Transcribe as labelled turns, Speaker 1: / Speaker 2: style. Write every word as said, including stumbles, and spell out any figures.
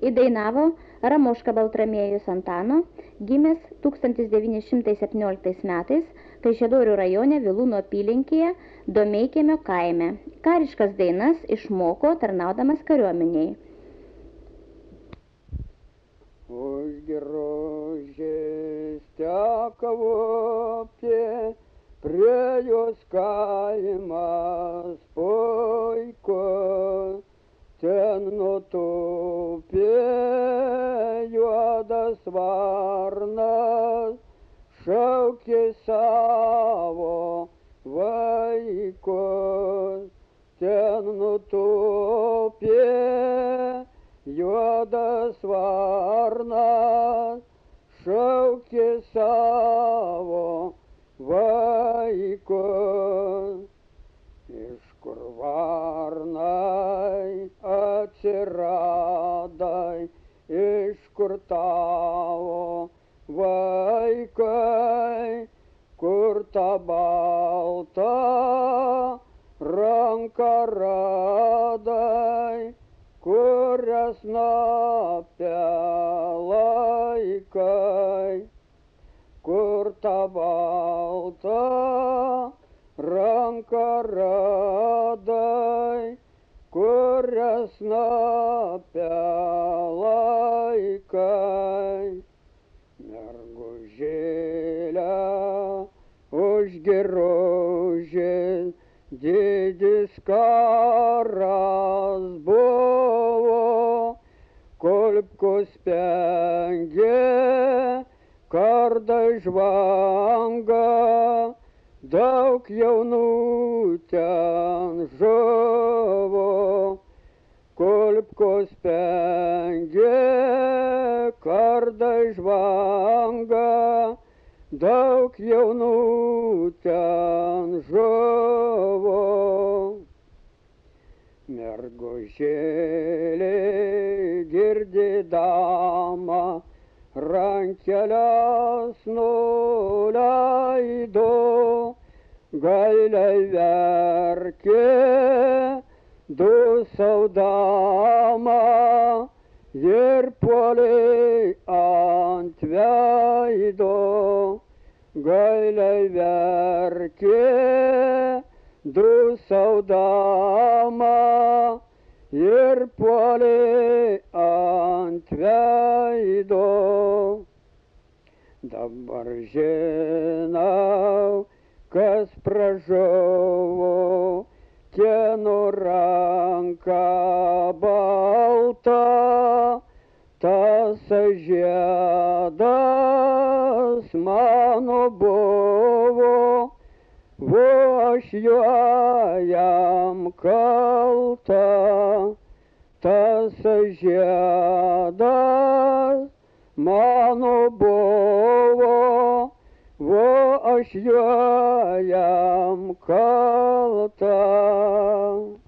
Speaker 1: įdainavo Ramoška Baltramiejus Antano, gimęs tūkstantis devyni šimtai septynioliktais metais Kaišiadorių rajone Vilūnų apylinkėje Domeikiemio kaime. Kariškas dainas išmoko tarnaudamas kariuomeniai.
Speaker 2: Užgi rožės teka vopė, prie jos kaimas puikus, ten nutūpė juodas varnas, šaukė savo vaikus, ten nutūpė juodas varnas, šaukė savo vaikus. Iš kur varnai atsiradai, iš kur tavo vaikai, kur ta balta ranka radai, kurias snapia laikai, kur ta balta ranka radai, kurias snapia laikai. Mergužėle užgi rožės didis karas buvo, kolbkos spengė, kardai žvanga, daug jaunų ten žuvo. Kolbkos spengė, kardai žvanga, daug jaunų ten žuvo. Mergužėlė girdėdama, rankeles nuleido, gailiai verkė, dūsaudama, ir puolė ant veido. Gailiai verkė, dūsaudama, ir puolė ant veido. Dabar žinau, kas pražuvo, kieno ranka balta, tas žiedas mano buvo, vo aš juo jam kalta. Tas žiedas mano buvo, vo aš juo jam kalta.